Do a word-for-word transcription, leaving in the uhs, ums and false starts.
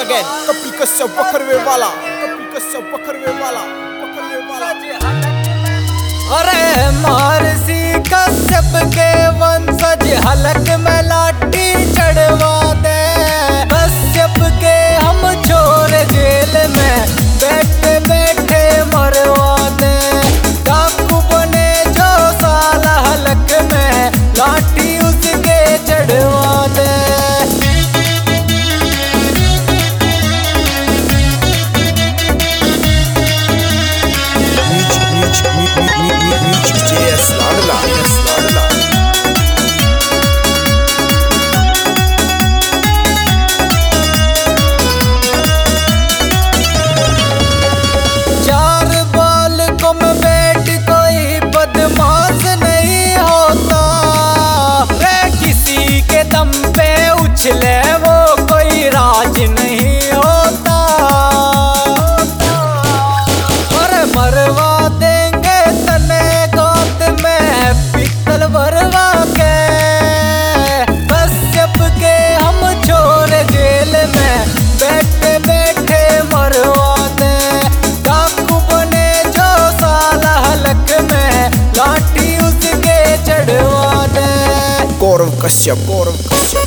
again. Kapil Kashyap पकड़वे वाला, Kapil Kashyap पकड़वे वाला, पकड़वे वाला। अरे महर्षि कश्यप के वंशज हलक में लाठी चढ़वा दे। कश्यप के हम छोड़ जेल में बैठे बैठे मरवा दे। डाकू बने जो साला हलक में लाठी उसके चढ़वा दे। उछले वो कोई राज नहीं होता। और मरवा देंगे तने गोद में पित्तल भरवा के। कश्यप के हम छोड़ जेल में बैठे बैठे मरवा दे। डाकू बने जो साला हलक में लाठी उसके चढ़वा दे। गौरव कश्यप, गौरव कश्यप।